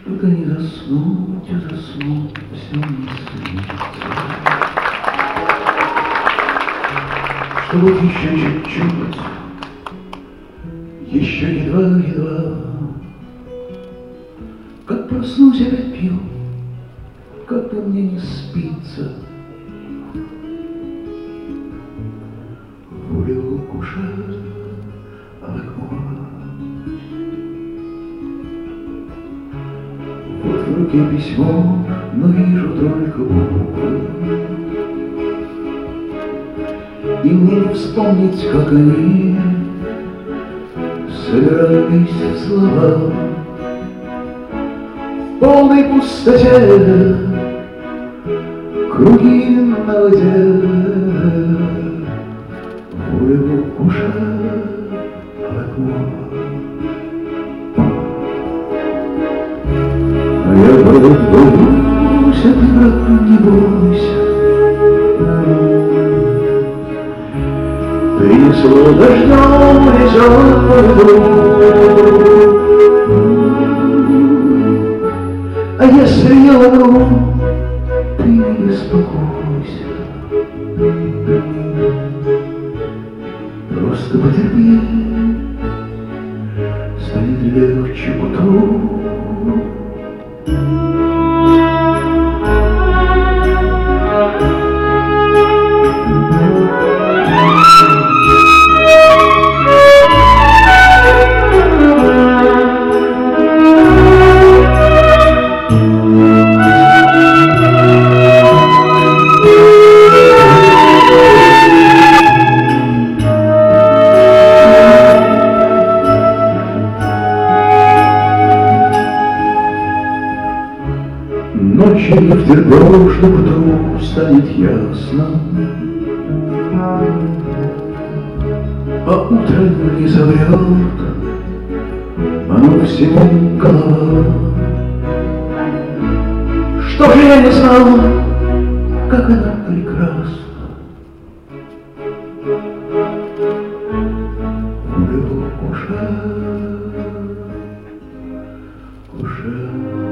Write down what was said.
Только не заснуть, а заснуть все не снится. Что вот еще чуть-чуть, еще едва-едва, как проснусь, опять пью, как-то мне не спится. Voulez-vous coucher avec moi? Вот в руке письмо, но вижу только буквы, и мне не вспомнить, как они собирались в слова. В полной пустоте круги на воде. Voulez-vous coucher avec moi? А я боюсь, а ты, брат, не бойся. Принесло дождем ледяную. А если я умру, ты не беспокойся. Просто потерпи, станет легче к утру. Ночью не втерпел, что к утру станет ясно, а утро не соврет, оно всему голова. Что же я не знал, как она прекрасна. Voulez-vous coucher, coucher?